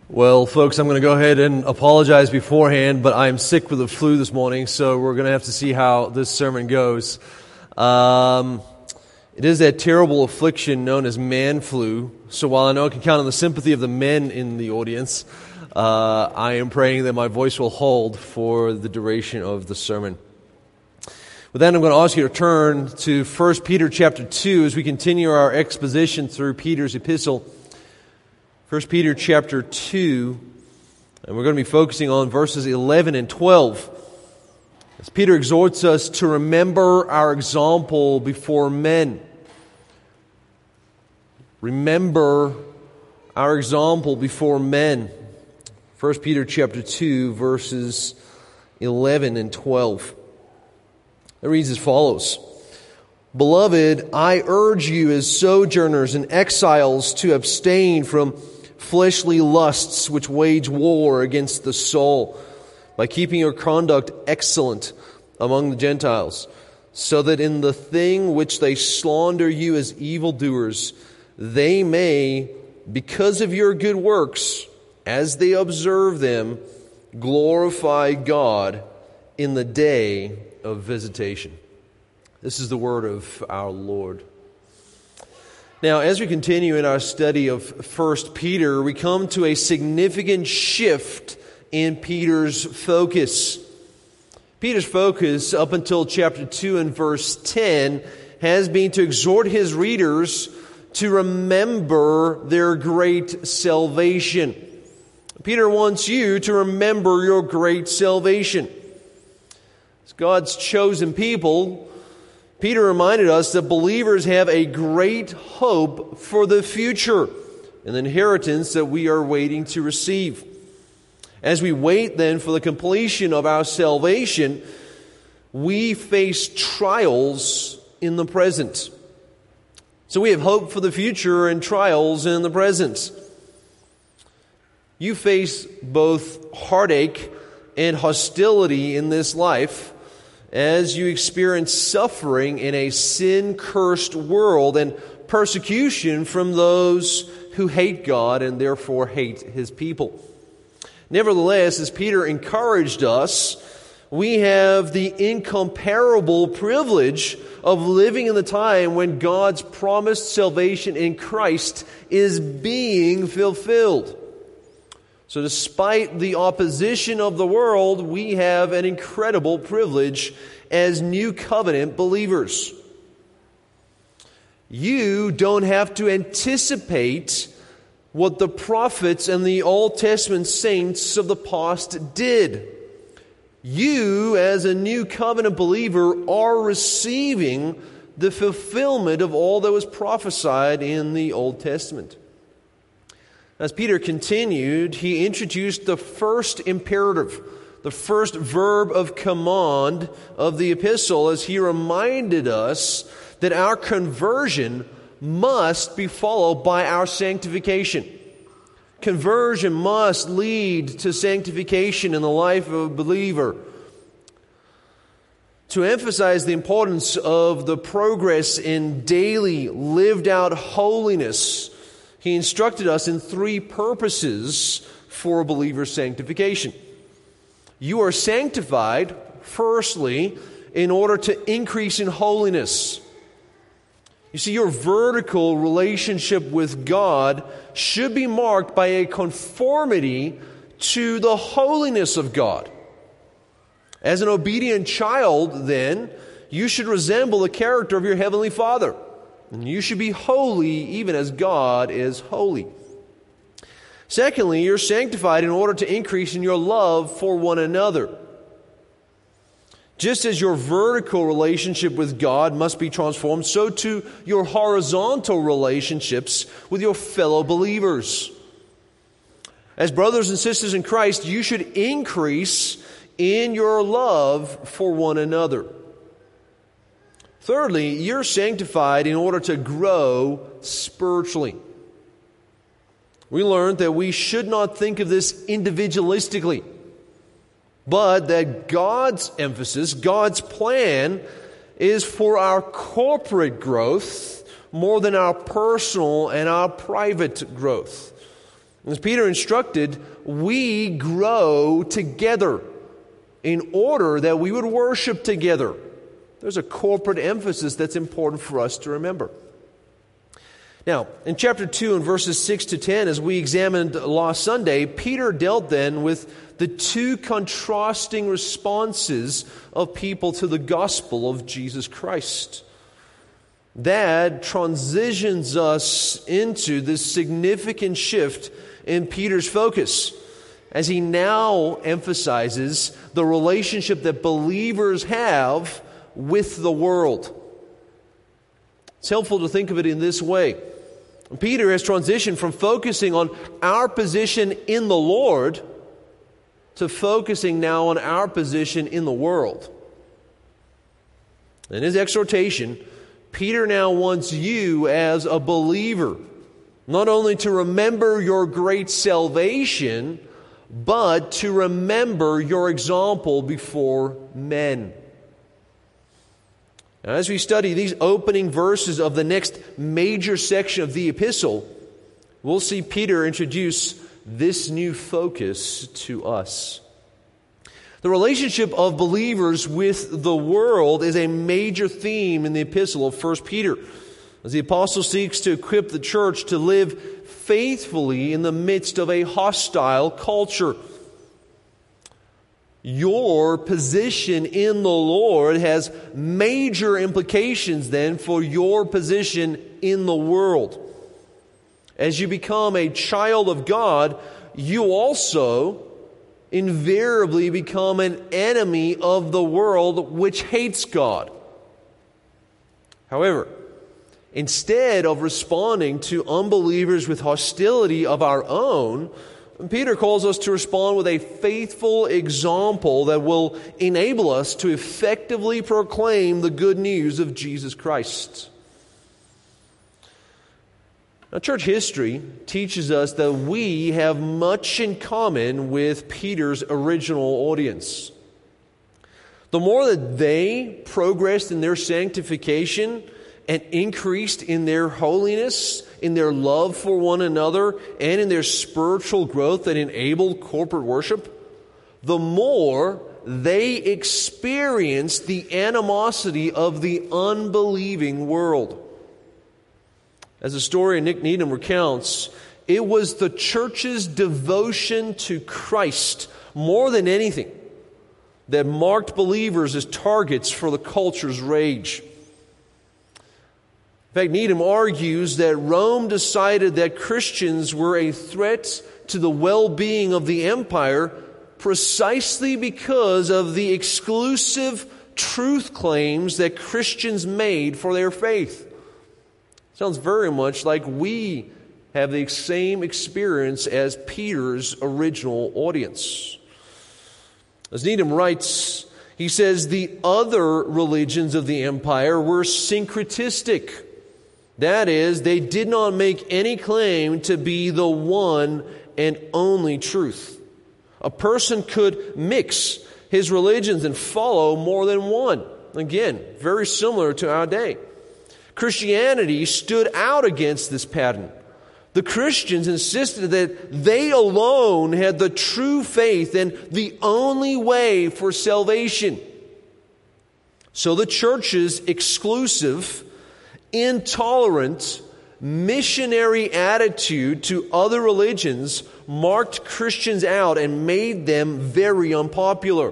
Well, folks, I'm going to go ahead and apologize beforehand, but I'm sick with the flu this morning, so we're going to have to see how this sermon goes. It is that terrible affliction known as man flu, so while I know I can count on the sympathy of the men in the audience, I am praying that my voice will hold for the duration of the sermon. With that, I'm going to ask you to turn to 1 Peter chapter 2 as we continue our exposition through Peter's epistle. 1 Peter chapter 2, and we're going to be focusing on verses 11 and 12. As Peter exhorts us to remember our example before men. Remember our example before men. 1 Peter chapter 2, verses 11 and 12. It reads as follows. Beloved, I urge you as sojourners and exiles to abstain from fleshly lusts which wage war against the soul, by keeping your conduct excellent among the Gentiles, so that in the thing which they slander you as evildoers, they may, because of your good works, as they observe them, glorify God in the day of visitation. This is the word of our Lord. Now, as we continue in our study of 1 Peter, we come to a significant shift in Peter's focus. Peter's focus up until chapter 2 and verse 10 has been to exhort his readers to remember their great salvation. Peter wants you to remember your great salvation. As God's chosen people, Peter reminded us that believers have a great hope for the future, an inheritance that we are waiting to receive. As we wait then for the completion of our salvation, we face trials in the present. So we have hope for the future and trials in the present. You face both heartache and hostility in this life, as you experience suffering in a sin-cursed world and persecution from those who hate God and therefore hate His people. Nevertheless, as Peter encouraged us, we have the incomparable privilege of living in the time when God's promised salvation in Christ is being fulfilled. So despite the opposition of the world, we have an incredible privilege as new covenant believers. You don't have to anticipate what the prophets and the Old Testament saints of the past did. You, as a new covenant believer, are receiving the fulfillment of all that was prophesied in the Old Testament. As Peter continued, he introduced the first imperative, the first verb of command of the epistle, as he reminded us that our conversion must be followed by our sanctification. Conversion must lead to sanctification in the life of a believer. To emphasize the importance of the progress in daily lived out holiness, he instructed us in three purposes for a believer's sanctification. You are sanctified, firstly, in order to increase in holiness. You see, your vertical relationship with God should be marked by a conformity to the holiness of God. As an obedient child, then, you should resemble the character of your Heavenly Father. And you should be holy even as God is holy. Secondly, you're sanctified in order to increase in your love for one another. Just as your vertical relationship with God must be transformed, so too your horizontal relationships with your fellow believers. As brothers and sisters in Christ, you should increase in your love for one another. Thirdly, you're sanctified in order to grow spiritually. We learned that we should not think of this individualistically, but that God's emphasis, God's plan, is for our corporate growth more than our personal and our private growth. As Peter instructed, we grow together in order that we would worship together. There's a corporate emphasis that's important for us to remember. Now, in chapter 2 and verses 6 to 10, as we examined last Sunday, Peter dealt then with the two contrasting responses of people to the gospel of Jesus Christ. That transitions us into this significant shift in Peter's focus, as he now emphasizes the relationship that believers have with the world. It's helpful to think of it in this way. Peter has transitioned from focusing on our position in the Lord to focusing now on our position in the world. In his exhortation, Peter now wants you as a believer not only to remember your great salvation, but to remember your example before men. Now, as we study these opening verses of the next major section of the epistle, we'll see Peter introduce this new focus to us. The relationship of believers with the world is a major theme in the epistle of 1 Peter, as the apostle seeks to equip the church to live faithfully in the midst of a hostile culture. Your position in the Lord has major implications then for your position in the world. As you become a child of God, you also invariably become an enemy of the world which hates God. However, instead of responding to unbelievers with hostility of our own, Peter calls us to respond with a faithful example that will enable us to effectively proclaim the good news of Jesus Christ. Now, church history teaches us that we have much in common with Peter's original audience. The more that they progressed in their sanctification and increased in their holiness, in their love for one another, and in their spiritual growth that enabled corporate worship, the more they experienced the animosity of the unbelieving world. As the story of Nick Needham recounts, it was the church's devotion to Christ more than anything that marked believers as targets for the culture's rage. In fact, Needham argues that Rome decided that Christians were a threat to the well-being of the empire precisely because of the exclusive truth claims that Christians made for their faith. Sounds very much like we have the same experience as Peter's original audience. As Needham writes, he says the other religions of the empire were syncretistic. That is, they did not make any claim to be the one and only truth. A person could mix his religions and follow more than one. Again, very similar to our day. Christianity stood out against this pattern. The Christians insisted that they alone had the true faith and the only way for salvation. So the church's exclusive, intolerant, missionary attitude to other religions marked Christians out and made them very unpopular.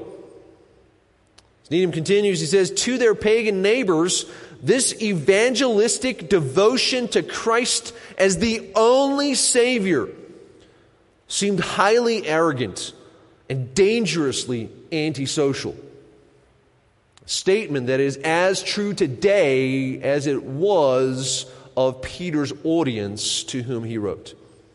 As Needham continues, he says, to their pagan neighbors, this evangelistic devotion to Christ as the only Savior seemed highly arrogant and dangerously antisocial. A statement that is as true today as it was of Peter's audience to whom he wrote.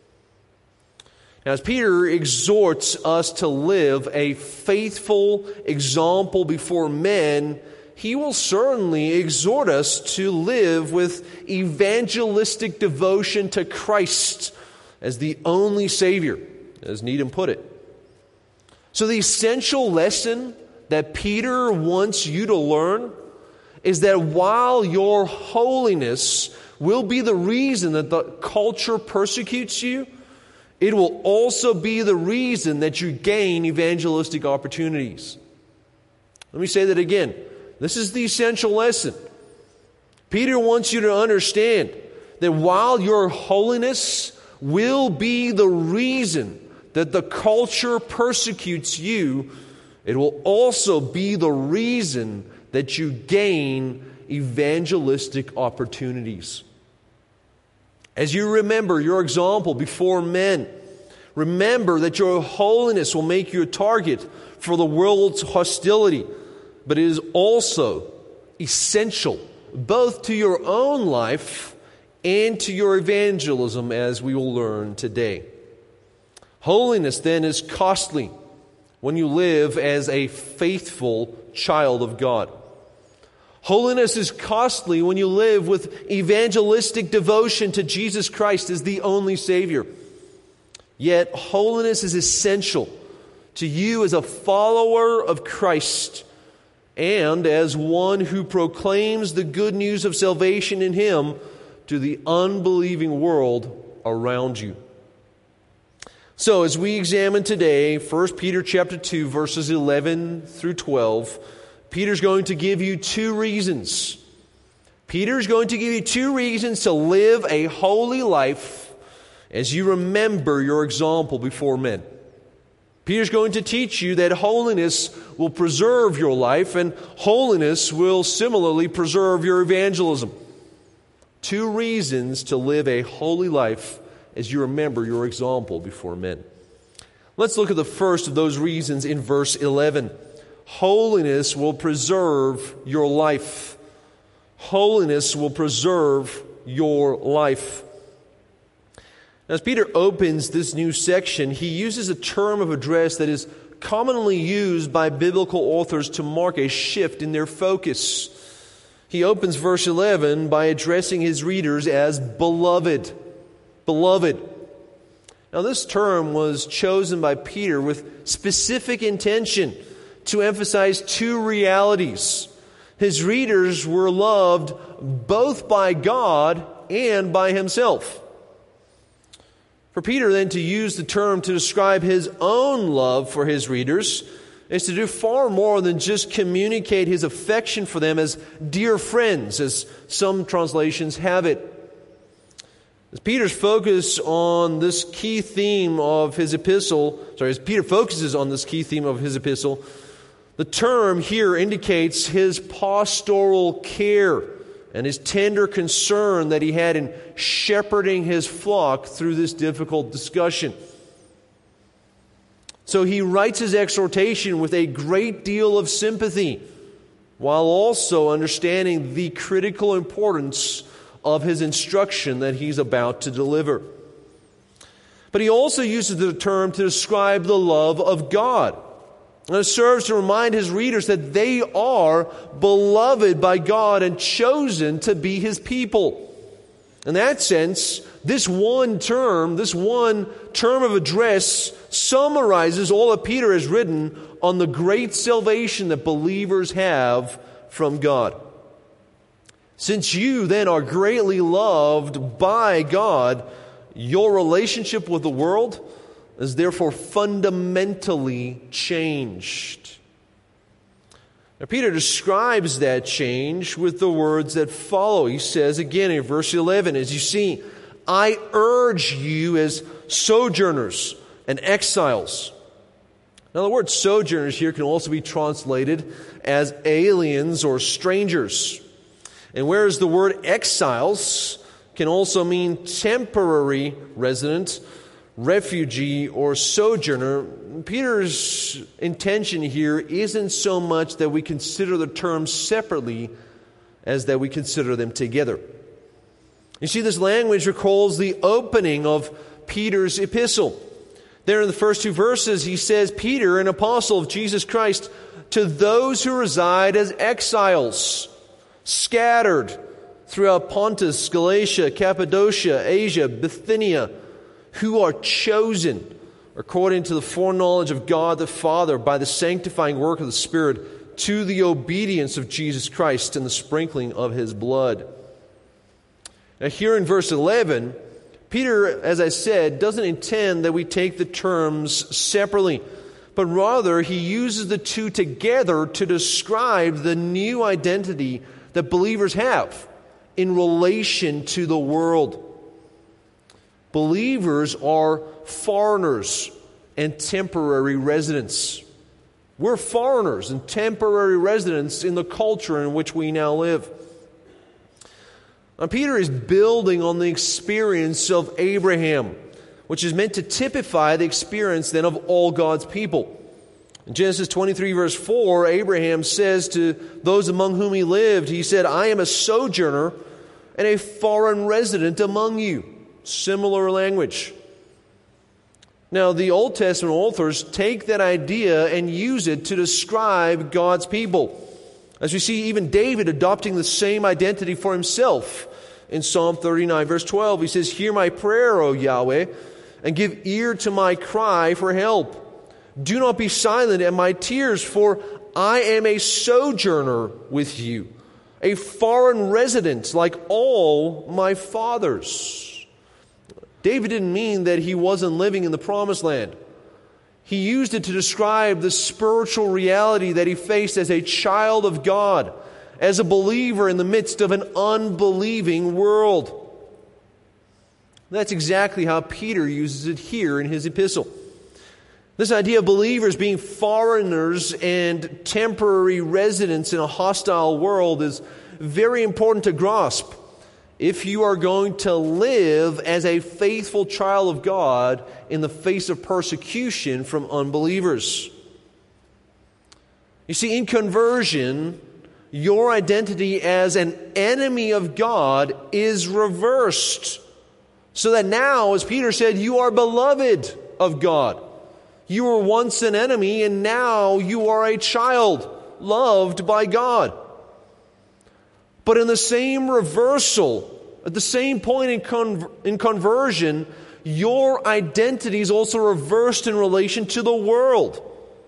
Now, as Peter exhorts us to live a faithful example before men, he will certainly exhort us to live with evangelistic devotion to Christ as the only Savior, as Needham put it. So the essential lesson that Peter wants you to learn is that while your holiness will be the reason that the culture persecutes you, it will also be the reason that you gain evangelistic opportunities. Let me say that again. This is the essential lesson. Peter wants you to understand that while your holiness will be the reason that the culture persecutes you, it will also be the reason that you gain evangelistic opportunities. As you remember your example before men, remember that your holiness will make you a target for the world's hostility, but it is also essential both to your own life and to your evangelism, as we will learn today. Holiness, then, is costly when you live as a faithful child of God. Holiness is costly when you live with evangelistic devotion to Jesus Christ as the only Savior. Yet, holiness is essential to you as a follower of Christ and as one who proclaims the good news of salvation in Him to the unbelieving world around you. So, as we examine today 1 Peter chapter 2, verses 11 through 12, Peter's going to give you two reasons. Peter's going to give you two reasons to live a holy life as you remember your example before men. Peter's going to teach you that holiness will preserve your life, and holiness will similarly preserve your evangelism. Two reasons to live a holy life as you remember your example before men. Let's look at the first of those reasons in verse 11. Holiness will preserve your life. Holiness will preserve your life. As Peter opens this new section, he uses a term of address that is commonly used by biblical authors to mark a shift in their focus. He opens verse 11 by addressing his readers as beloved. Beloved. Now, this term was chosen by Peter with specific intention to emphasize two realities. His readers were loved both by God and by himself. For Peter then to use the term to describe his own love for his readers is to do far more than just communicate his affection for them as dear friends, as some translations have it. As Peter focuses on this key theme of his epistle, the term here indicates his pastoral care and his tender concern that he had in shepherding his flock through this difficult discussion. So he writes his exhortation with a great deal of sympathy, while also understanding the critical importance of his instruction that he's about to deliver. But he also uses the term to describe the love of God. And it serves to remind his readers that they are beloved by God and chosen to be His people. In that sense, this one term of address summarizes all that Peter has written on the great salvation that believers have from God. Since you then are greatly loved by God, your relationship with the world is therefore fundamentally changed. Now, Peter describes that change with the words that follow. He says again in verse 11, as you see, I urge you as sojourners and exiles. Now, the word sojourners here can also be translated as aliens or strangers. And whereas the word exiles can also mean temporary resident, refugee, or sojourner, Peter's intention here isn't so much that we consider the terms separately as that we consider them together. You see, this language recalls the opening of Peter's epistle. There in the first two verses, he says, Peter, an apostle of Jesus Christ, to those who reside as exiles, scattered throughout Pontus, Galatia, Cappadocia, Asia, Bithynia, who are chosen according to the foreknowledge of God the Father by the sanctifying work of the Spirit to the obedience of Jesus Christ and the sprinkling of His blood. Now here in verse 11, Peter, as I said, doesn't intend that we take the terms separately, but rather he uses the two together to describe the new identity that believers have in relation to the world. Believers are foreigners and temporary residents. We're foreigners and temporary residents in the culture in which we now live. Now, Peter is building on the experience of Abraham, which is meant to typify the experience then of all God's people. In Genesis 23 verse 4, Abraham says to those among whom he lived, he said, "I am a sojourner and a foreign resident among you." Similar language. Now, the Old Testament authors take that idea and use it to describe God's people. As we see even David adopting the same identity for himself. In Psalm 39 verse 12, he says, "Hear my prayer, O Yahweh, and give ear to my cry for help. Do not be silent at my tears, for I am a sojourner with you, a foreign resident like all my fathers." David didn't mean that he wasn't living in the promised land. He used it to describe the spiritual reality that he faced as a child of God, as a believer in the midst of an unbelieving world. That's exactly how Peter uses it here in his epistle. This idea of believers being foreigners and temporary residents in a hostile world is very important to grasp if you are going to live as a faithful child of God in the face of persecution from unbelievers. You see, in conversion, your identity as an enemy of God is reversed. So that now, as Peter said, you are beloved of God. You were once an enemy, and now you are a child loved by God. But in the same reversal, at the same point in conversion, your identity is also reversed in relation to the world.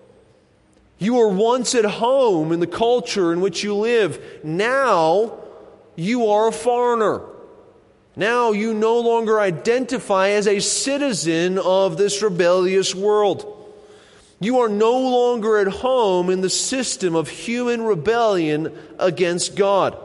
You were once at home in the culture in which you live. Now you are a foreigner. Now you no longer identify as a citizen of this rebellious world. You are no longer at home in the system of human rebellion against God.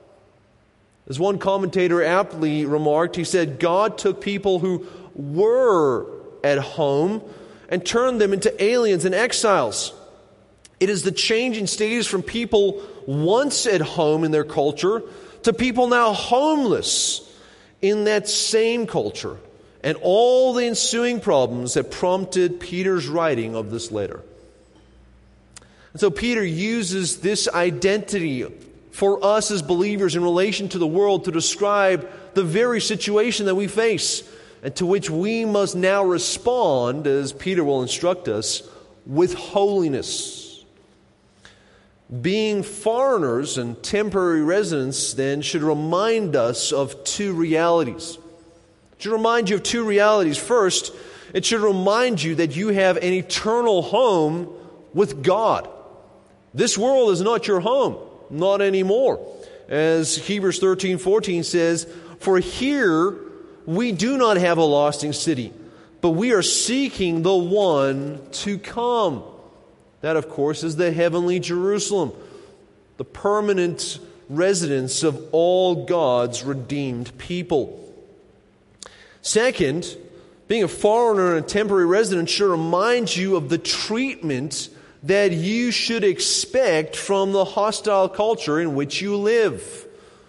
As one commentator aptly remarked, he said, God took people who were at home and turned them into aliens and exiles. It is the change in status from people once at home in their culture to people now homeless in that same culture, and all the ensuing problems that prompted Peter's writing of this letter. And so Peter uses this identity for us as believers in relation to the world to describe the very situation that we face and to which we must now respond, as Peter will instruct us, with holiness. Being foreigners and temporary residents then should remind us of two realities. It should remind you of two realities. First, it should remind you that you have an eternal home with God. This world is not your home. Not anymore. As Hebrews 13:14 says, "For here we do not have a lasting city, but we are seeking the one to come." That, of course, is the heavenly Jerusalem, the permanent residence of all God's redeemed people. Second, being a foreigner and a temporary resident should remind you of the treatment that you should expect from the hostile culture in which you live.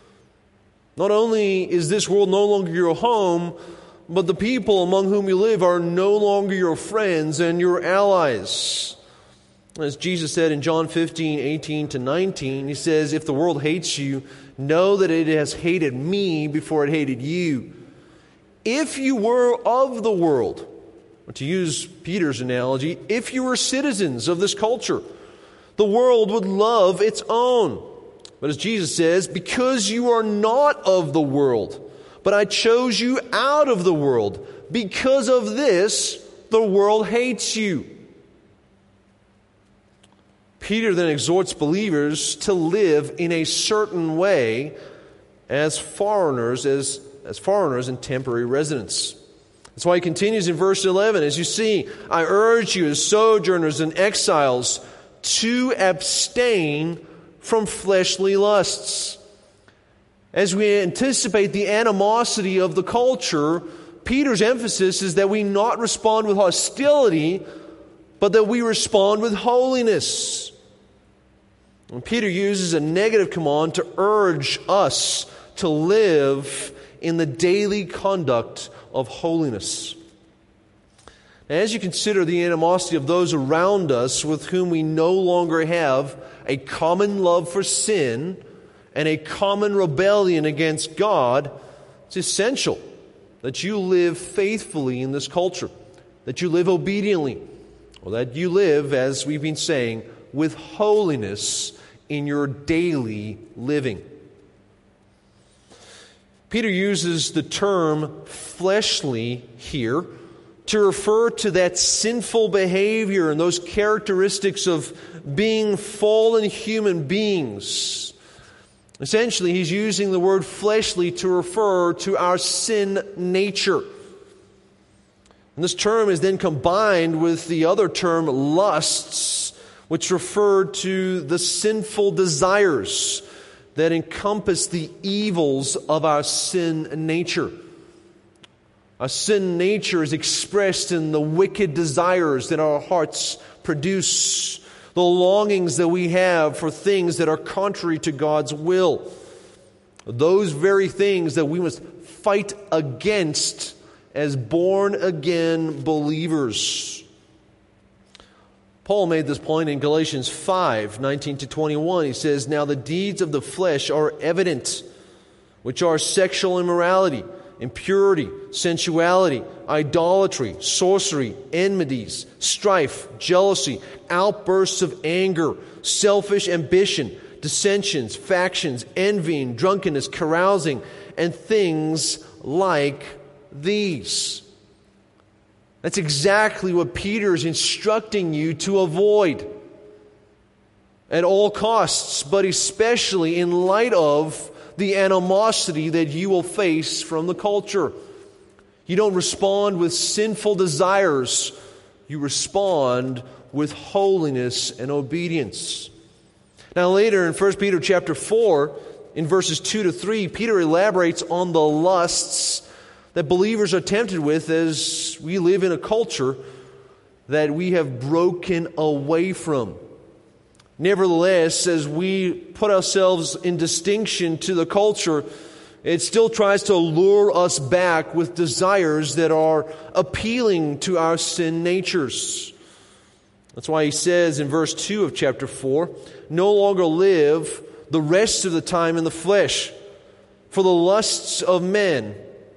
Not only is this world no longer your home, but the people among whom you live are no longer your friends and your allies. As Jesus said in John 15:18-19, he says, "If the world hates you, know that it has hated me before it hated you. If you were of the world," or to use Peter's analogy, if you were citizens of this culture, the world would love its own. But as Jesus says, "Because you are not of the world, but I chose you out of the world, because of this, the world hates you." Peter then exhorts believers to live in a certain way as foreigners, as as foreigners and temporary residents. That's why he continues in verse 11, as you see, I urge you as sojourners and exiles to abstain from fleshly lusts. As we anticipate the animosity of the culture, Peter's emphasis is that we not respond with hostility, but that we respond with holiness. And Peter uses a negative command to urge us to live in the daily conduct of holiness. As you consider the animosity of those around us with whom we no longer have a common love for sin and a common rebellion against God, it's essential that you live faithfully in this culture, that you live obediently, or that you live, as we've been saying, with holiness in your daily living. Peter uses the term fleshly here to refer to that sinful behavior and those characteristics of being fallen human beings. Essentially, he's using the word fleshly to refer to our sin nature. And this term is then combined with the other term, lusts, which refer to the sinful desires that encompass the evils of our sin nature. Our sin nature is expressed in the wicked desires that our hearts produce, the longings that we have for things that are contrary to God's will. Those very things that we must fight against as born-again believers. Paul made this point in Galatians 5:19-21. He says, now the deeds of the flesh are evident, which are sexual immorality, impurity, sensuality, idolatry, sorcery, enmities, strife, jealousy, outbursts of anger, selfish ambition, dissensions, factions, envying, drunkenness, carousing, and things like these. That's exactly what Peter is instructing you to avoid at all costs, but especially in light of the animosity that you will face from the culture. You don't respond with sinful desires. You respond with holiness and obedience. Now later in 1 Peter chapter 4, in verses 2-3, Peter elaborates on the lusts that believers are tempted with as we live in a culture that we have broken away from. Nevertheless, as we put ourselves in distinction to the culture, it still tries to lure us back with desires that are appealing to our sin natures. That's why he says in verse 2 of chapter 4, no longer live the rest of the time in the flesh for the lusts of men,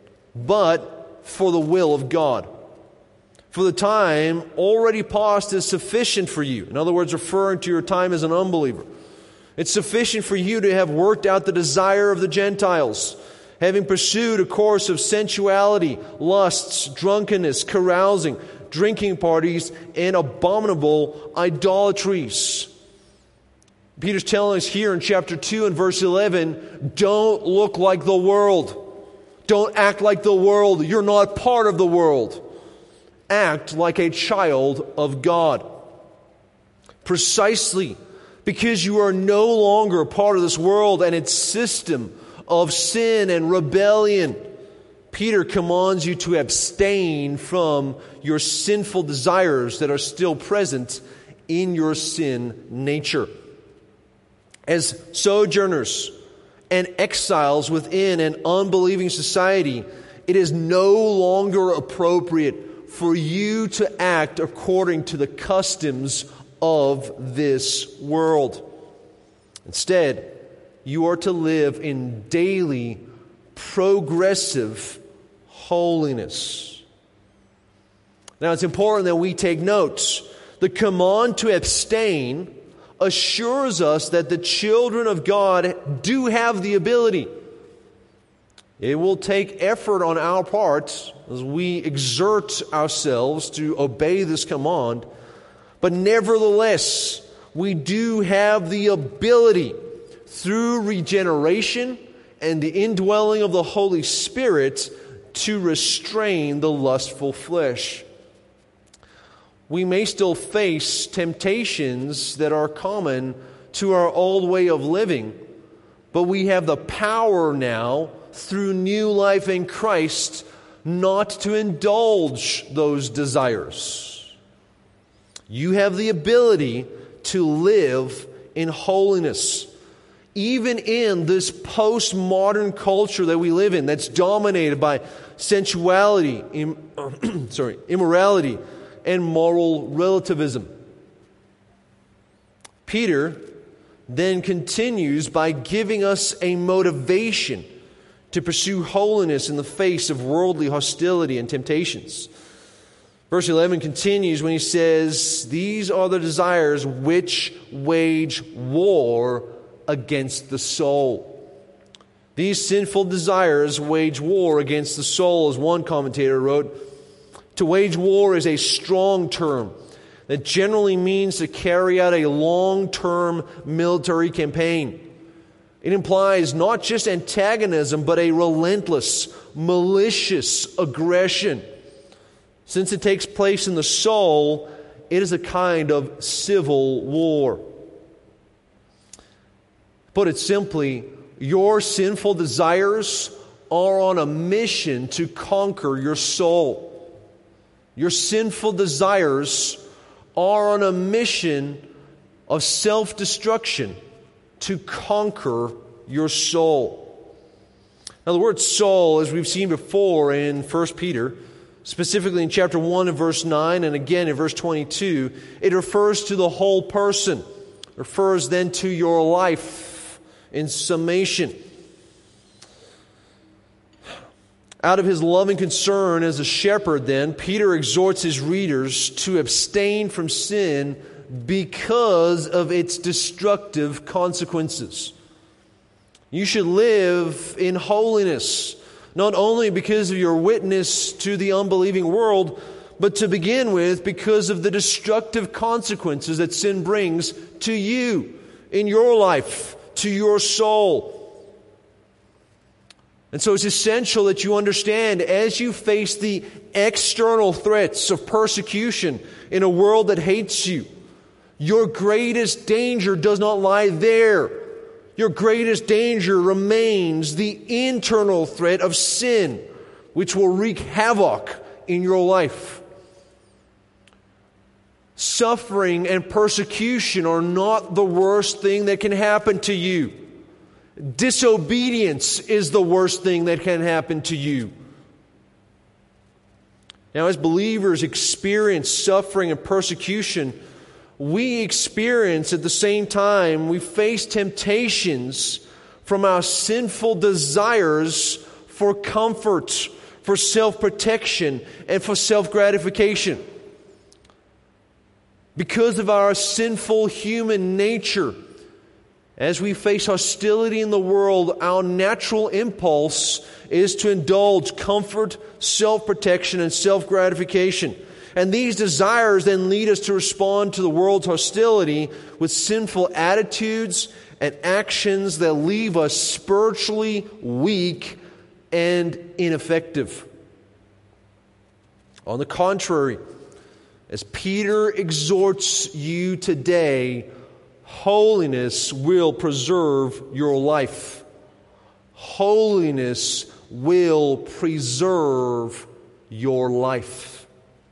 but for the will of God. For the time already past is sufficient for you. In other words, referring to your time as an unbeliever. It's sufficient for you to have worked out the desire of the Gentiles, having pursued a course of sensuality, lusts, drunkenness, carousing, drinking parties, and abominable idolatries. Peter's telling us here in chapter 2 and verse 11, don't look like the world. Don't act like the world. You're not part of the world. Act like a child of God. Precisely because you are no longer part of this world and its system of sin and rebellion, Peter commands you to abstain from your sinful desires that are still present in your sin nature. As sojourners and exiles within an unbelieving society, it is no longer appropriate for you to act according to the customs of this world. Instead, you are to live in daily, progressive holiness. Now, it's important that we take notes. The command to abstain assures us that the children of God do have the ability. It will take effort on our part as we exert ourselves to obey this command, but nevertheless, we do have the ability through regeneration and the indwelling of the Holy Spirit to restrain the lustful flesh. We may still face temptations that are common to our old way of living, but we have the power now, through new life in Christ, not to indulge those desires. You have the ability to live in holiness. Even in this postmodern culture that we live in, that's dominated by sensuality, immorality, and moral relativism. Peter then continues by giving us a motivation to pursue holiness in the face of worldly hostility and temptations. Verse 11 continues when he says, "These are the desires which wage war against the soul." These sinful desires wage war against the soul, as one commentator wrote. To wage war is a strong term that generally means to carry out a long-term military campaign. It implies not just antagonism, but a relentless, malicious aggression. Since it takes place in the soul, it is a kind of civil war. Put it simply, your sinful desires are on a mission to conquer your soul. Your sinful desires are on a mission of self-destruction to conquer your soul. Now, the word soul, as we've seen before in 1 Peter, specifically in chapter 1 and verse 9, and again in verse 22, it refers to the whole person. It refers then to your life in summation. Out of his loving concern as a shepherd, then, Peter exhorts his readers to abstain from sin because of its destructive consequences. You should live in holiness, not only because of your witness to the unbelieving world, but to begin with, because of the destructive consequences that sin brings to you, in your life, to your soul. And so it's essential that you understand, as you face the external threats of persecution in a world that hates you, your greatest danger does not lie there. Your greatest danger remains the internal threat of sin, which will wreak havoc in your life. Suffering and persecution are not the worst thing that can happen to you. Disobedience is the worst thing that can happen to you. Now, as believers experience suffering and persecution, we experience at the same time, we face temptations from our sinful desires for comfort, for self-protection, and for self-gratification. Because of our sinful human nature, as we face hostility in the world, our natural impulse is to indulge comfort, self-protection, and self-gratification. And these desires then lead us to respond to the world's hostility with sinful attitudes and actions that leave us spiritually weak and ineffective. On the contrary, as Peter exhorts you today, holiness will preserve your life. Holiness will preserve your life.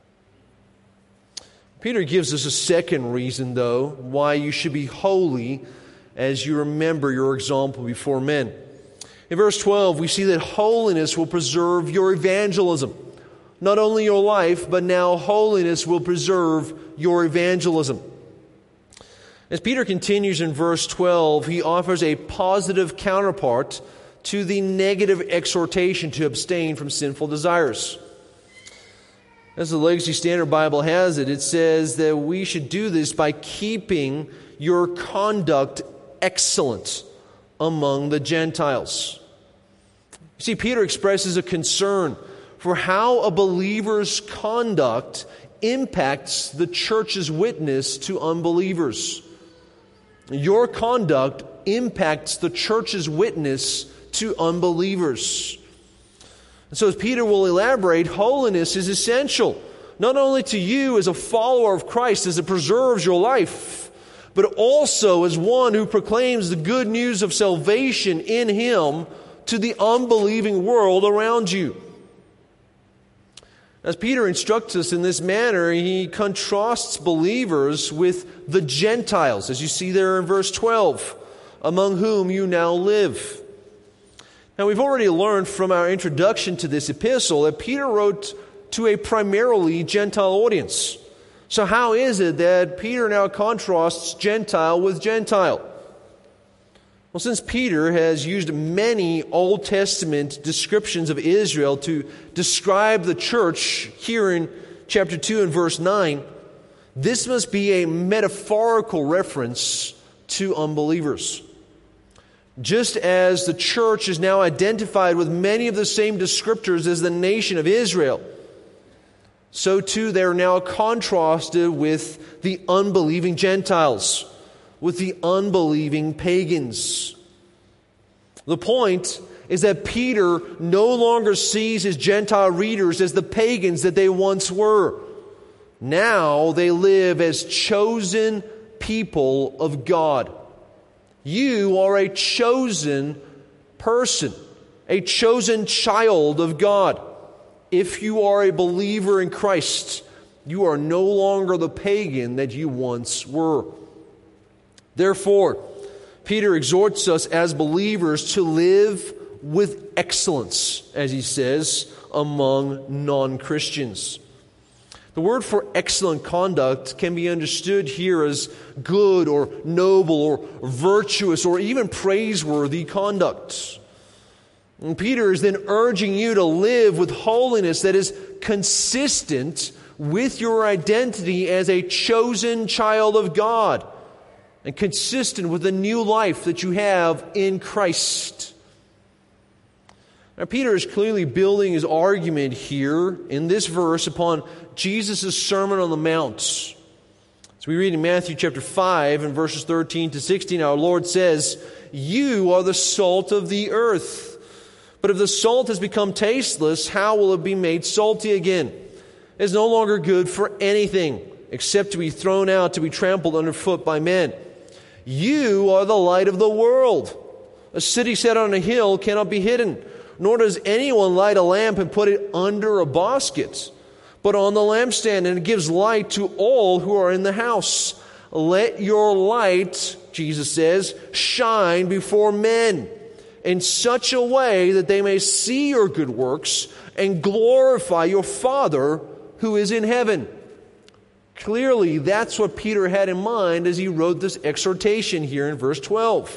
Peter gives us a second reason, though, why you should be holy as you remember your example before men. In verse 12, we see that holiness will preserve your evangelism. Not only your life, but now holiness will preserve your evangelism. As Peter continues in verse 12, he offers a positive counterpart to the negative exhortation to abstain from sinful desires. As the Legacy Standard Bible has it, it says that we should do this by keeping your conduct excellent among the Gentiles. You see, Peter expresses a concern for how a believer's conduct impacts the church's witness to unbelievers. Your conduct impacts the church's witness to unbelievers. And so as Peter will elaborate, holiness is essential, not only to you as a follower of Christ as it preserves your life, but also as one who proclaims the good news of salvation in Him to the unbelieving world around you. As Peter instructs us in this manner, he contrasts believers with the Gentiles, as you see there in verse 12, among whom you now live. Now, we've already learned from our introduction to this epistle that Peter wrote to a primarily Gentile audience. So how is it that Peter now contrasts Gentile with Gentile? Well, since Peter has used many Old Testament descriptions of Israel to describe the church here in chapter 2 and verse 9, this must be a metaphorical reference to unbelievers. Just as the church is now identified with many of the same descriptors as the nation of Israel, so too they're now contrasted with the unbelieving Gentiles, with the unbelieving pagans. The point is that Peter no longer sees his Gentile readers as the pagans that they once were. Now they live as chosen people of God. You are a chosen person, a chosen child of God. If you are a believer in Christ, you are no longer the pagan that you once were. Therefore, Peter exhorts us as believers to live with excellence, as he says, among non-Christians. The word for excellent conduct can be understood here as good or noble or virtuous or even praiseworthy conduct. And Peter is then urging you to live with holiness that is consistent with your identity as a chosen child of God and consistent with the new life that you have in Christ. Now, Peter is clearly building his argument here in this verse upon Jesus' Sermon on the Mount. As we read in Matthew chapter 5 and verses 13 to 16, our Lord says, "You are the salt of the earth. But if the salt has become tasteless, how will it be made salty again? It is no longer good for anything except to be thrown out, to be trampled underfoot by men. You are the light of the world. A city set on a hill cannot be hidden, nor does anyone light a lamp and put it under a basket, but on the lampstand, and it gives light to all who are in the house. Let your light," Jesus says, "shine before men in such a way that they may see your good works and glorify your Father who is in heaven." Clearly, that's what Peter had in mind as he wrote this exhortation here in verse 12.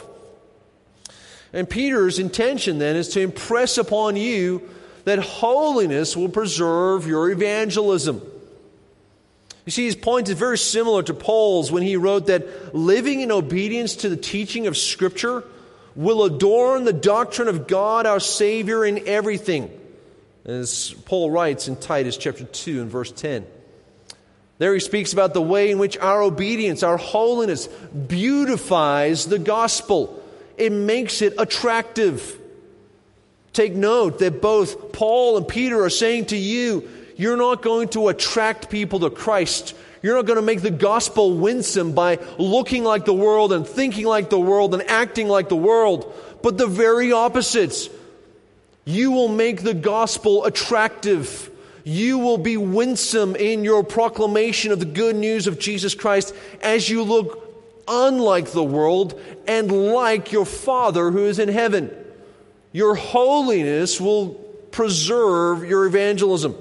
And Peter's intention then is to impress upon you that holiness will preserve your evangelism. You see, his point is very similar to Paul's when he wrote that living in obedience to the teaching of Scripture will adorn the doctrine of God our Savior in everything, as Paul writes in Titus chapter 2 and verse 10. There he speaks about the way in which our obedience, our holiness, beautifies the gospel. It makes it attractive. Take note that both Paul and Peter are saying to you, you're not going to attract people to Christ. You're not going to make the gospel winsome by looking like the world and thinking like the world and acting like the world, but the very opposite. You will make the gospel attractive. You will be winsome in your proclamation of the good news of Jesus Christ as you look unlike the world and like your Father who is in heaven. Your holiness will preserve your evangelism.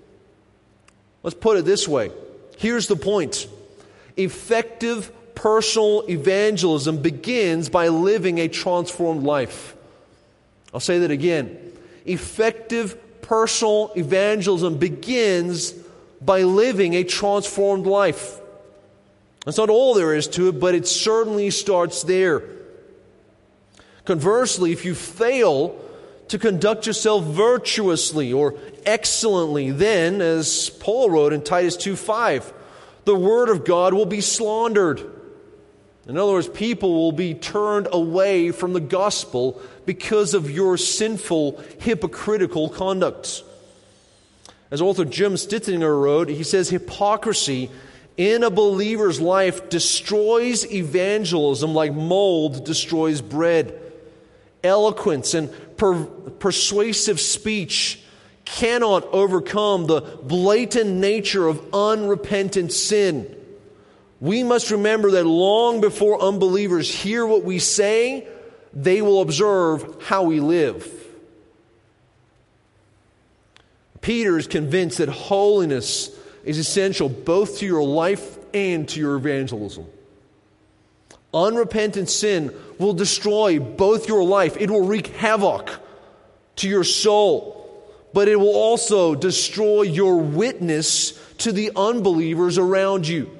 Let's put it this way. Here's the point. Effective personal evangelism begins by living a transformed life. I'll say that again. Effective personal evangelism begins by living a transformed life. That's not all there is to it, but it certainly starts there. Conversely, if you fail to conduct yourself virtuously or excellently, then, as Paul wrote in Titus 2:5, the word of God will be slandered. In other words, people will be turned away from the gospel because of your sinful, hypocritical conduct. As author Jim Stitzinger wrote, he says, hypocrisy in a believer's life destroys evangelism like mold destroys bread. Eloquence and persuasive speech cannot overcome the blatant nature of unrepentant sin. We must remember that long before unbelievers hear what we say, they will observe how we live. Peter is convinced that holiness is essential both to your life and to your evangelism. Unrepentant sin will destroy both your life. It will wreak havoc to your soul, but it will also destroy your witness to the unbelievers around you.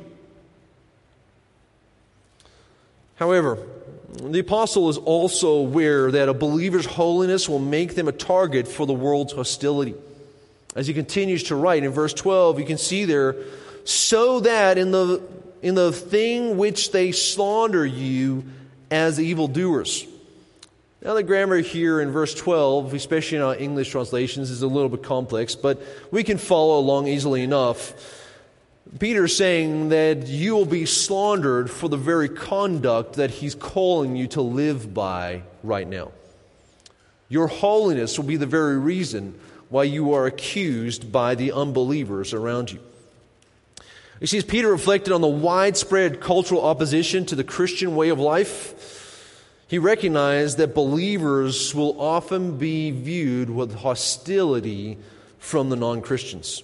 However, the apostle is also aware that a believer's holiness will make them a target for the world's hostility. As he continues to write in verse 12, you can see there, so that in the thing which they slander you as evildoers. Now the grammar here in verse 12, especially in our English translations, is a little bit complex, but we can follow along easily enough. Peter is saying that you will be slandered for the very conduct that he's calling you to live by right now. Your holiness will be the very reason why you are accused by the unbelievers around you. You see, as Peter reflected on the widespread cultural opposition to the Christian way of life, he recognized that believers will often be viewed with hostility from the non-Christians.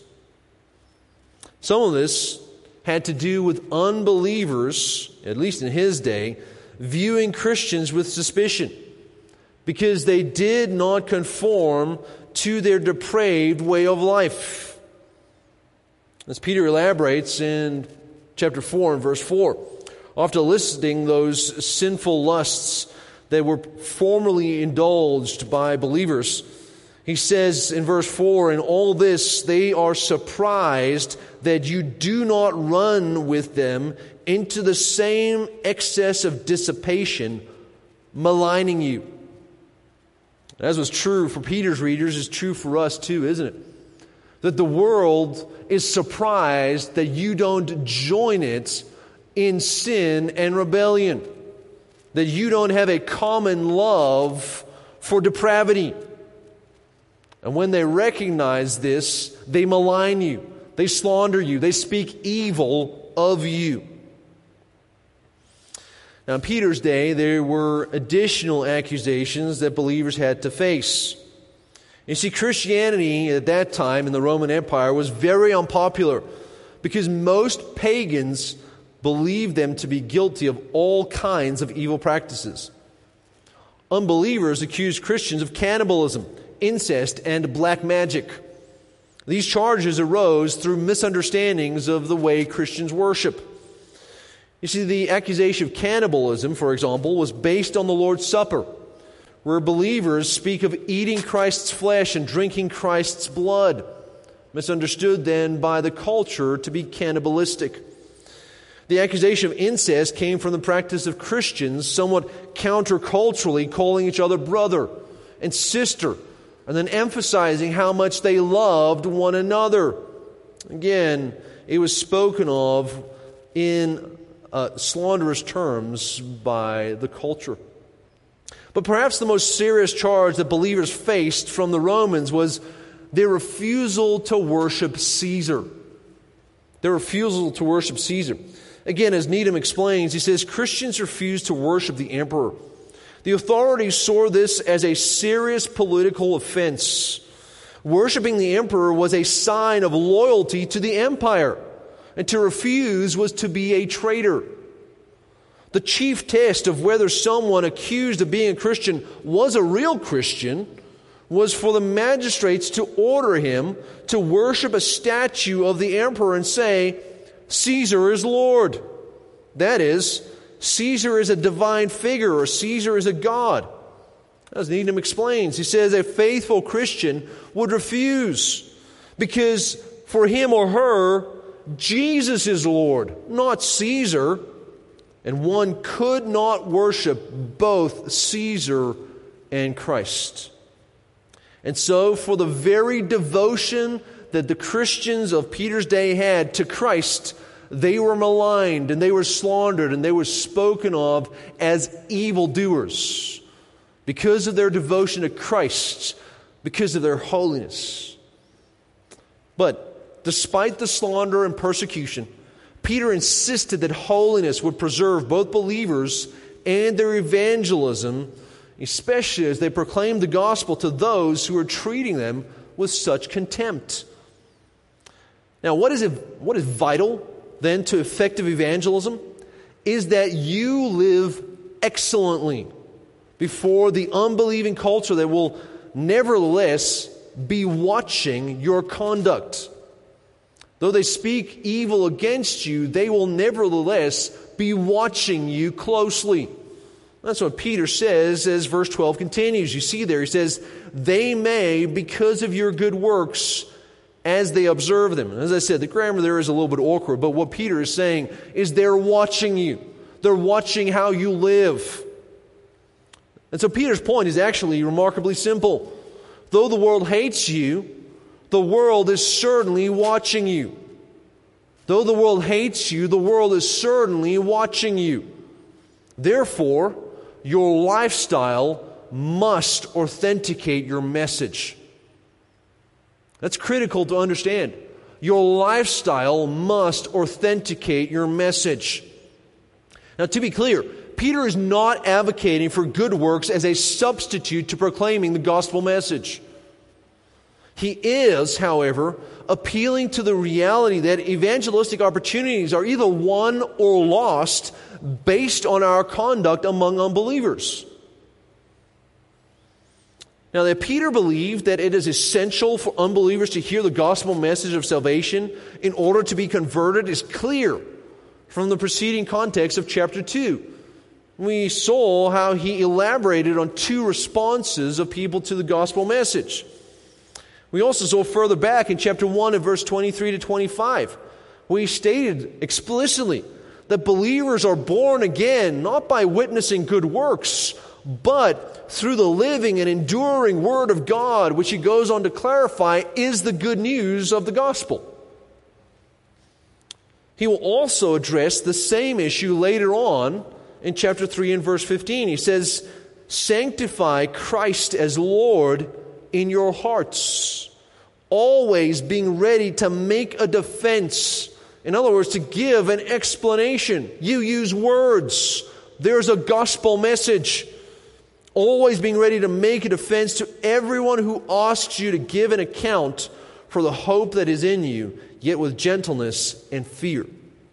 Some of this had to do with unbelievers, at least in his day, viewing Christians with suspicion because they did not conform to their depraved way of life. As Peter elaborates in chapter 4 and verse 4, after listing those sinful lusts that were formerly indulged by believers, he says in verse 4, in all this they are surprised that you do not run with them into the same excess of dissipation, maligning you. As was true for Peter's readers, is true for us too, isn't it? That the world is surprised that you don't join it in sin and rebellion. That you don't have a common love for depravity. And when they recognize this, they malign you. They slander you. They speak evil of you. Now, in Peter's day, there were additional accusations that believers had to face. You see, Christianity at that time in the Roman Empire was very unpopular because most pagans believed them to be guilty of all kinds of evil practices. Unbelievers accused Christians of cannibalism, incest, and black magic. These charges arose through misunderstandings of the way Christians worship. You see, the accusation of cannibalism, for example, was based on the Lord's Supper, where believers speak of eating Christ's flesh and drinking Christ's blood, misunderstood then by the culture to be cannibalistic. The accusation of incest came from the practice of Christians somewhat counterculturally calling each other brother and sister, and then emphasizing how much they loved one another. Again, it was spoken of in slanderous terms by the culture. But perhaps the most serious charge that believers faced from the Romans was their refusal to worship Caesar. Their refusal to worship Caesar. Again, as Needham explains, he says, Christians refused to worship the emperor. The authorities saw this as a serious political offense. Worshipping the emperor was a sign of loyalty to the empire, and to refuse was to be a traitor. The chief test of whether someone accused of being a Christian was a real Christian was for the magistrates to order him to worship a statue of the emperor and say, Caesar is Lord. That is, Caesar is a divine figure, or Caesar is a god. As Needham explains, he says a faithful Christian would refuse because for him or her, Jesus is Lord, not Caesar. And one could not worship both Caesar and Christ. And so, for the very devotion that the Christians of Peter's day had to Christ, they were maligned and they were slandered and they were spoken of as evildoers because of their devotion to Christ, because of their holiness. But despite the slander and persecution, Peter insisted that holiness would preserve both believers and their evangelism, especially as they proclaimed the gospel to those who were treating them with such contempt. Now, what is vital then to effective evangelism is that you live excellently before the unbelieving culture that will nevertheless be watching your conduct. Though they speak evil against you, they will nevertheless be watching you closely. That's what Peter says as verse 12 continues. You see there, he says, they may, because of your good works, as they observe them. And as I said, the grammar there is a little bit awkward, but what Peter is saying is they're watching you. They're watching how you live. And so Peter's point is actually remarkably simple. Though the world hates you, the world is certainly watching you. Though the world hates you, the world is certainly watching you. Therefore, your lifestyle must authenticate your message. That's critical to understand. Your lifestyle must authenticate your message. Now, to be clear, Peter is not advocating for good works as a substitute to proclaiming the gospel message. He is, however, appealing to the reality that evangelistic opportunities are either won or lost based on our conduct among unbelievers. Now, that Peter believed that it is essential for unbelievers to hear the gospel message of salvation in order to be converted is clear from the preceding context of chapter 2. We saw how he elaborated on two responses of people to the gospel message. We also saw further back in chapter 1 and verse 23 to 25, where he stated explicitly that believers are born again not by witnessing good works, but through the living and enduring Word of God, which he goes on to clarify is the good news of the gospel. He will also address the same issue later on in chapter 3 and verse 15. He says, sanctify Christ as Lord in your hearts, always being ready to make a defense. In other words, to give an explanation. You use words. There's a gospel message. Always being ready to make a defense to everyone who asks you to give an account for the hope that is in you, yet with gentleness and fear.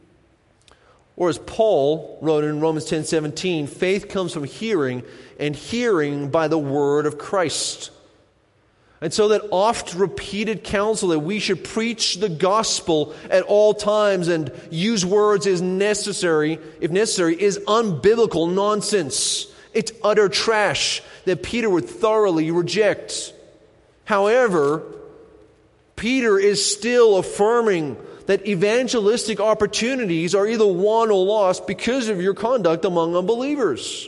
Or as Paul wrote in Romans 10:17, faith comes from hearing, and hearing by the word of Christ. And so that oft-repeated counsel that we should preach the gospel at all times and use words as necessary, if necessary, is unbiblical nonsense. It's utter trash that Peter would thoroughly reject. However, Peter is still affirming that evangelistic opportunities are either won or lost because of your conduct among unbelievers.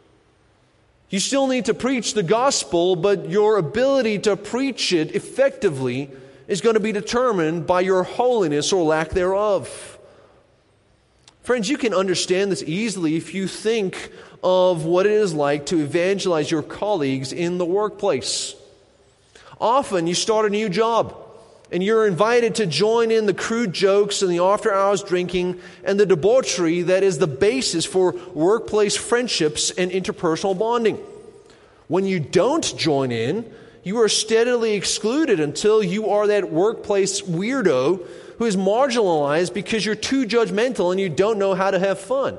You still need to preach the gospel, but your ability to preach it effectively is going to be determined by your holiness or lack thereof. Friends, you can understand this easily if you think of what it is like to evangelize your colleagues in the workplace. Often you start a new job and you're invited to join in the crude jokes and the after-hours drinking and the debauchery that is the basis for workplace friendships and interpersonal bonding. When you don't join in, you are steadily excluded until you are that workplace weirdo who is marginalized because you're too judgmental and you don't know how to have fun.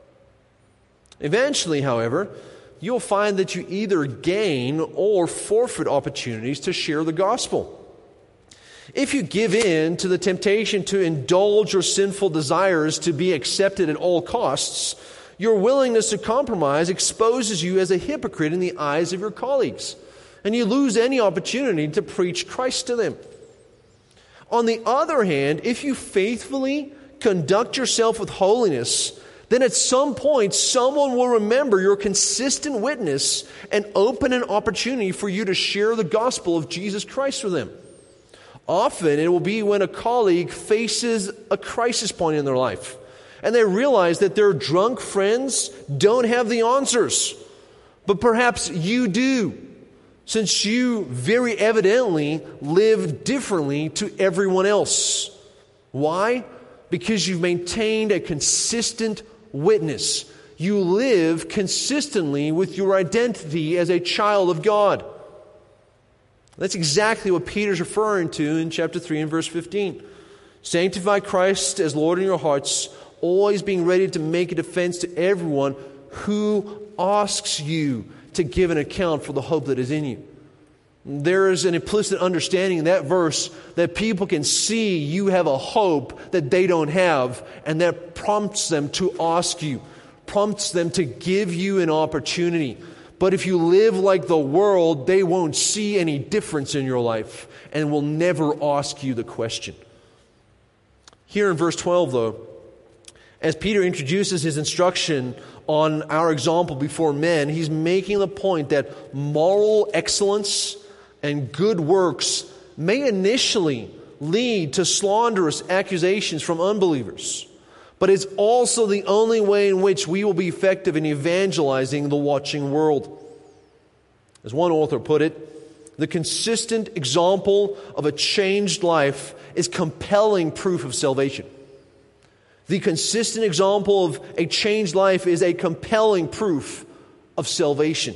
Eventually, however, you'll find that you either gain or forfeit opportunities to share the gospel. If you give in to the temptation to indulge your sinful desires to be accepted at all costs, your willingness to compromise exposes you as a hypocrite in the eyes of your colleagues, and you lose any opportunity to preach Christ to them. On the other hand, if you faithfully conduct yourself with holiness, then at some point someone will remember your consistent witness and open an opportunity for you to share the gospel of Jesus Christ with them. Often it will be when a colleague faces a crisis point in their life and they realize that their drunk friends don't have the answers, but perhaps you do, since you very evidently live differently to everyone else. Why? Because you've maintained a consistent witness. You live consistently with your identity as a child of God. That's exactly what Peter's referring to in chapter 3 and verse 15. Sanctify Christ as Lord in your hearts, always being ready to make a defense to everyone who asks you to give an account for the hope that is in you. There is an implicit understanding in that verse that people can see you have a hope that they don't have, and that prompts them to ask you, prompts them to give you an opportunity. But if you live like the world, they won't see any difference in your life and will never ask you the question. Here in verse 12, though, as Peter introduces his instruction on our example before men, he's making the point that moral excellence and good works may initially lead to slanderous accusations from unbelievers, but it's also the only way in which we will be effective in evangelizing the watching world. As one author put it, the consistent example of a changed life is compelling proof of salvation. The consistent example of a changed life is a compelling proof of salvation.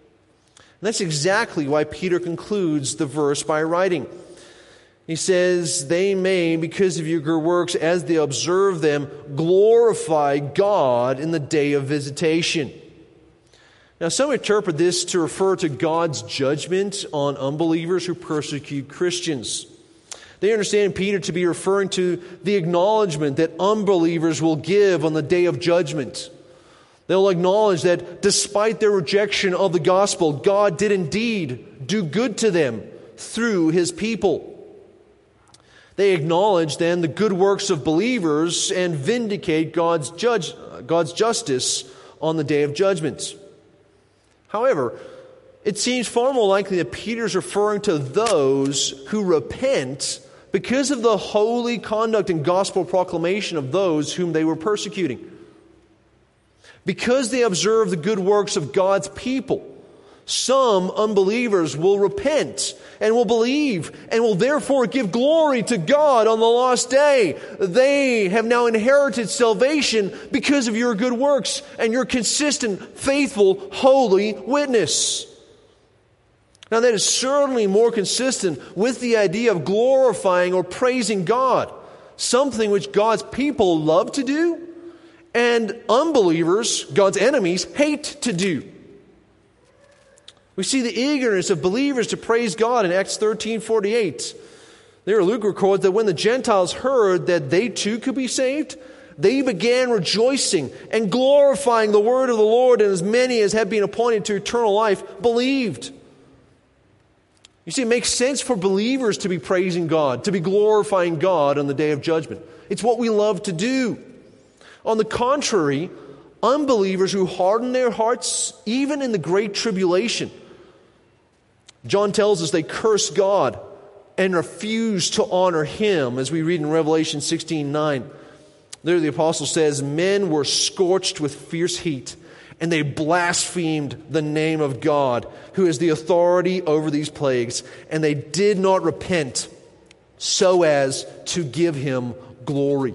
And that's exactly why Peter concludes the verse by writing. He says, they may, because of your good works, as they observe them, glorify God in the day of visitation. Now, some interpret this to refer to God's judgment on unbelievers who persecute Christians. They understand Peter to be referring to the acknowledgement that unbelievers will give on the day of judgment. They'll acknowledge that despite their rejection of the gospel, God did indeed do good to them through His people. They acknowledge then the good works of believers and vindicate God's justice on the day of judgment. However, it seems far more likely that Peter's referring to those who repent because of the holy conduct and gospel proclamation of those whom they were persecuting. Because they observe the good works of God's people, some unbelievers will repent and will believe and will therefore give glory to God on the last day. They have now inherited salvation because of your good works and your consistent, faithful, holy witness. Now that is certainly more consistent with the idea of glorifying or praising God, something which God's people love to do and unbelievers, God's enemies, hate to do. We see the eagerness of believers to praise God in Acts 13:48. There Luke records that when the Gentiles heard that they too could be saved, they began rejoicing and glorifying the word of the Lord, and as many as had been appointed to eternal life believed. You see, it makes sense for believers to be praising God, to be glorifying God on the day of judgment. It's what we love to do. On the contrary, unbelievers who harden their hearts, even in the great tribulation, John tells us they curse God and refuse to honor Him, as we read in Revelation 16:9. There the apostle says, men were scorched with fierce heat, and they blasphemed the name of God, who has the authority over these plagues, and they did not repent so as to give Him glory.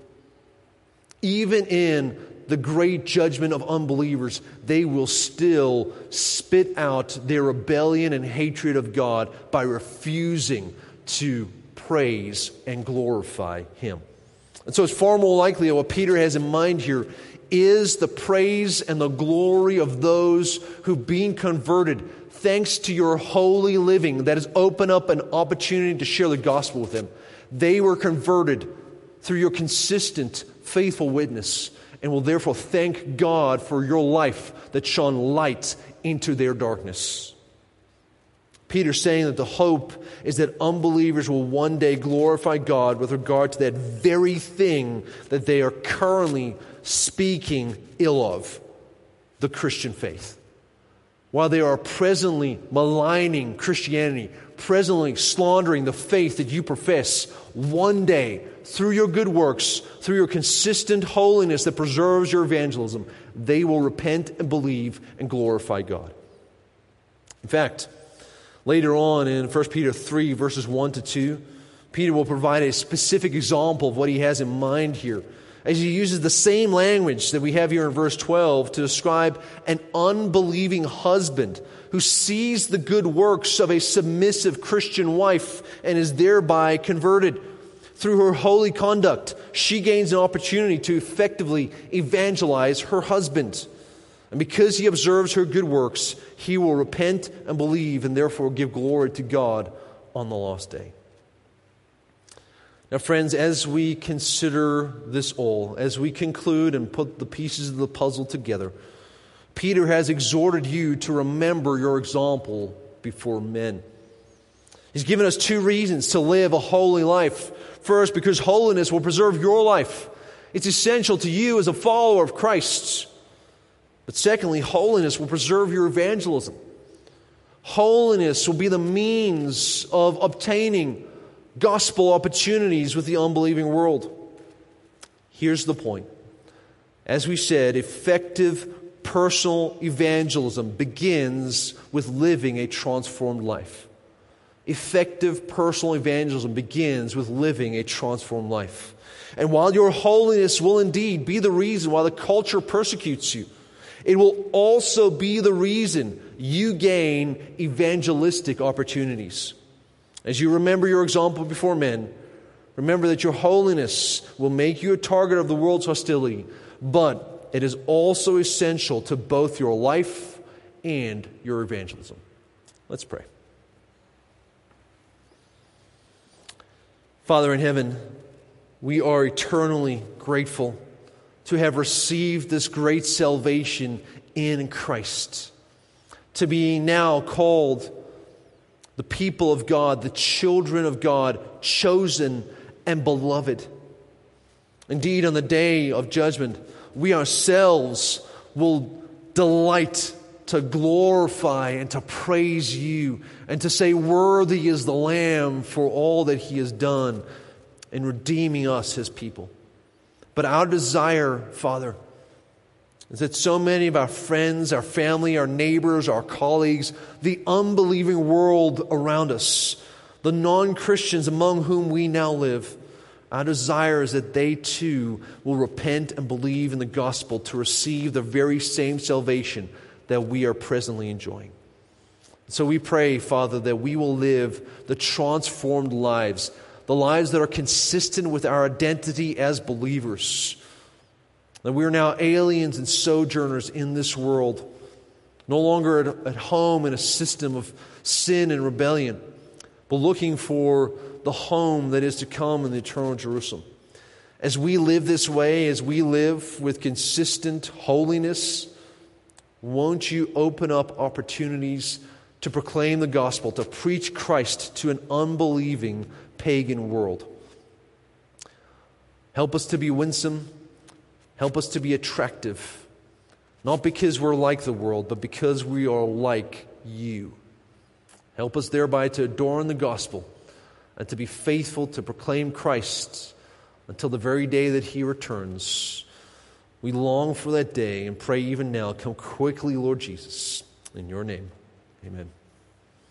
Even in the great judgment of unbelievers, they will still spit out their rebellion and hatred of God by refusing to praise and glorify Him. And so it's far more likely that what Peter has in mind here is the praise and the glory of those who've been converted thanks to your holy living that has opened up an opportunity to share the gospel with them. They were converted through your consistent, faithful witness, and will therefore thank God for your life that shone light into their darkness. Peter's saying that the hope is that unbelievers will one day glorify God with regard to that very thing that they are currently speaking ill of, the Christian faith. While they are presently maligning Christianity, presently slandering the faith that you profess, one day, through your good works, through your consistent holiness that preserves your evangelism, they will repent and believe and glorify God. In fact, later on in 1 Peter 3, verses 1 to 2, Peter will provide a specific example of what he has in mind here, as he uses the same language that we have here in verse 12 to describe an unbelieving husband who sees the good works of a submissive Christian wife and is thereby converted. Through her holy conduct, she gains an opportunity to effectively evangelize her husband. And because he observes her good works, he will repent and believe and therefore give glory to God on the last day. Now, friends, as we consider this all, as we conclude and put the pieces of the puzzle together, Peter has exhorted you to remember your example before men. He's given us two reasons to live a holy life. First, because holiness will preserve your life. It's essential to you as a follower of Christ. But secondly, holiness will preserve your evangelism. Holiness will be the means of obtaining gospel opportunities with the unbelieving world. Here's the point. As we said, effective personal evangelism begins with living a transformed life. Effective personal evangelism begins with living a transformed life. And while your holiness will indeed be the reason why the culture persecutes you, it will also be the reason you gain evangelistic opportunities. As you remember your example before men, remember that your holiness will make you a target of the world's hostility, but it is also essential to both your life and your evangelism. Let's pray. Father in heaven, we are eternally grateful to have received this great salvation in Christ, to be now called the people of God, the children of God, chosen and beloved. Indeed, on the day of judgment, we ourselves will delight to glorify and to praise you and to say, worthy is the Lamb for all that he has done in redeeming us, his people. But our desire, Father, is that so many of our friends, our family, our neighbors, our colleagues, the unbelieving world around us, the non-Christians among whom we now live, our desire is that they too will repent and believe in the gospel to receive the very same salvation that we are presently enjoying. So we pray, Father, that we will live the transformed lives, the lives that are consistent with our identity as believers. That we are now aliens and sojourners in this world, no longer at home in a system of sin and rebellion, but looking for the home that is to come in the eternal Jerusalem. As we live this way, as we live with consistent holiness, won't you open up opportunities to proclaim the gospel, to preach Christ to an unbelieving pagan world? Help us to be winsome. Help us to be attractive. Not because we're like the world, but because we are like you. Help us thereby to adorn the gospel and to be faithful to proclaim Christ until the very day that he returns. We long for that day and pray even now, come quickly, Lord Jesus. In your name, amen.